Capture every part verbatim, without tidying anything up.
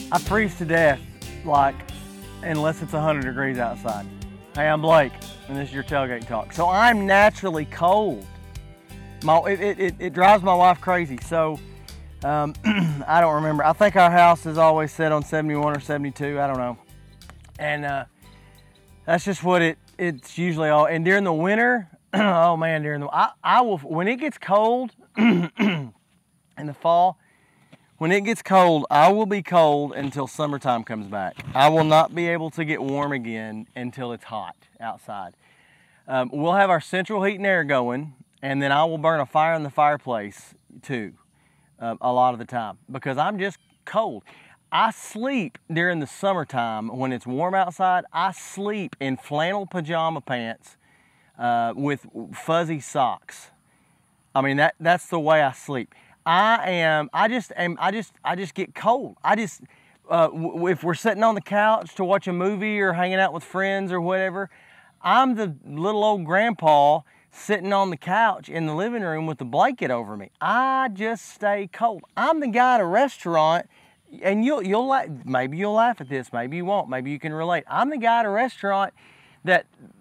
I freeze to death, like, unless it's one hundred degrees outside. Hey, I'm Blake, and this is your Tailgate Talk. So I'm naturally cold. My, it, it, it drives my wife crazy. So um, I don't remember. I think our house is always set on seventy-one or seventy-two. I don't know. And uh, that's just what it it's usually all. And during the winter, oh man, during the I, I will when it gets cold in the fall. When it gets cold, I will be cold until summertime comes back. I will not be able to get warm again until it's hot outside. Um, we'll have our central heat and air going, and then I will burn a fire in the fireplace too, uh, a lot of the time, because I'm just cold. I sleep during the summertime when it's warm outside. I sleep in flannel pajama pants uh, with fuzzy socks. I mean, that that's the way I sleep. I am, I just am, I just, I just get cold. I just, uh, w- if we're sitting on the couch to watch a movie or hanging out with friends or whatever, I'm the little old grandpa sitting on the couch in the living room with the blanket over me. I just stay cold. I'm the guy at a restaurant, and you'll, you'll laugh, maybe you'll laugh at this, maybe you won't, maybe you can relate. I'm the guy at a restaurant that,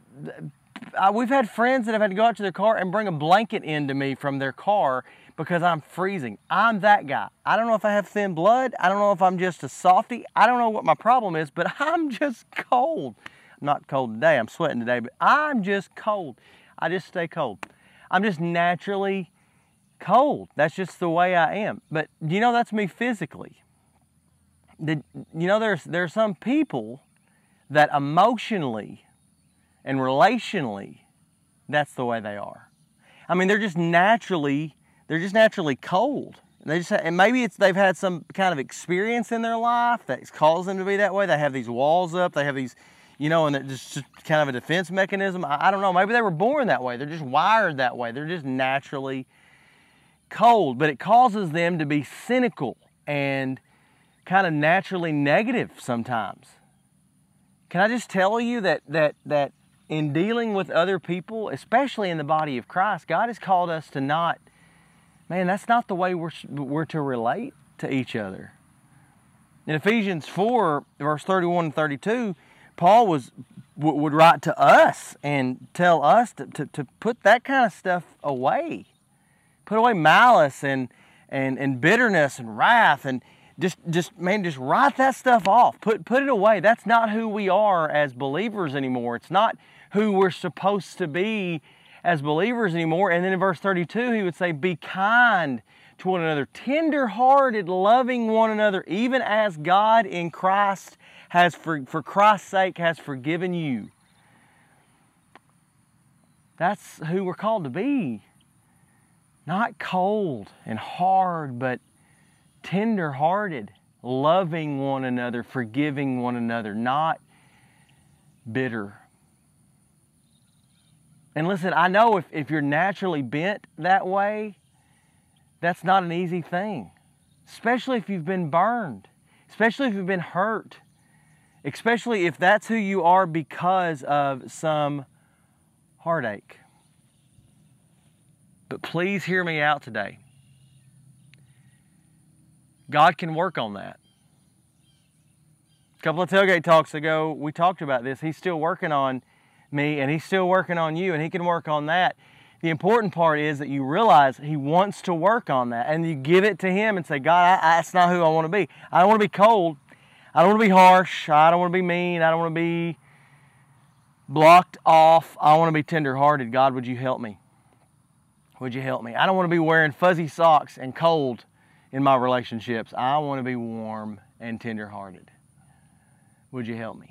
uh, we've had friends that have had to go out to their car and bring a blanket into me from their car because I'm freezing. I'm that guy. I don't know if I have thin blood. I don't know if I'm just a softie. I don't know what my problem is, but I'm just cold. I'm not cold today. I'm sweating today, but I'm just cold. I just stay cold. I'm just naturally cold. That's just the way I am. But you know, that's me physically. The, you know, there's there's some people that emotionally and relationally, that's the way they are. I mean, they're just naturally They're just naturally cold. They just, and maybe it's they've had some kind of experience in their life that's caused them to be that way. They have these walls up. They have these, you know, and it's just kind of a defense mechanism. I, I don't know. Maybe they were born that way. They're just wired that way. They're just naturally cold. But it causes them to be cynical and kind of naturally negative sometimes. Can I just tell you that that that in dealing with other people, especially in the body of Christ, God has called us to not. Man, that's not the way we're, we're to relate to each other. In Ephesians four, verse thirty-one and thirty-two, Paul was would write to us and tell us to, to, to put that kind of stuff away. Put away malice and, and, and bitterness and wrath and just, just man, just write that stuff off. Put, put it away. That's not who we are as believers anymore. It's not who we're supposed to be as believers anymore. And then in verse thirty-two, he would say, be kind to one another, tender-hearted, loving one another, even as God in Christ has, for, for Christ's sake, has forgiven you. That's who we're called to be. Not cold and hard, but tender-hearted, loving one another, forgiving one another, not bitter. And listen, I know if, if you're naturally bent that way, that's not an easy thing. Especially if you've been burned. Especially if you've been hurt. Especially if that's who you are because of some heartache. But please hear me out today. God can work on that. A couple of tailgate talks ago, we talked about this. He's still working on me, and He's still working on you, and He can work on that. The important part is that you realize He wants to work on that, and you give it to Him and say, God, I, I, that's not who I want to be. I don't want to be cold. I don't want to be harsh. I don't want to be mean. I don't want to be blocked off. I want to be tender-hearted. God, would you help me? Would you help me? I don't want to be wearing fuzzy socks and cold in my relationships. I want to be warm and tender-hearted. Would you help me?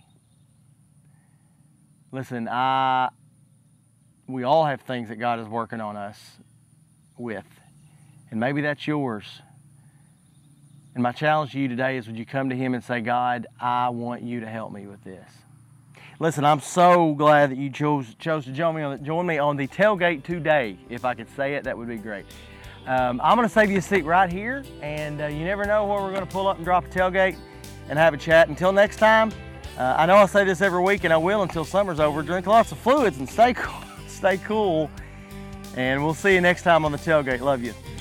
Listen, I, we all have things that God is working on us with. And maybe that's yours. And my challenge to you today is, would you come to Him and say, God, I want you to help me with this. Listen, I'm so glad that you chose, chose to join me, on the, join me on the tailgate today. If I could say it, that would be great. Um, I'm going to save you a seat right here. And uh, you never know where we're going to pull up and drop a tailgate and have a chat. Until next time, Uh, I know I say this every week, and I will until summer's over. Drink lots of fluids and stay cool. Stay cool. And we'll see you next time on the tailgate. Love you.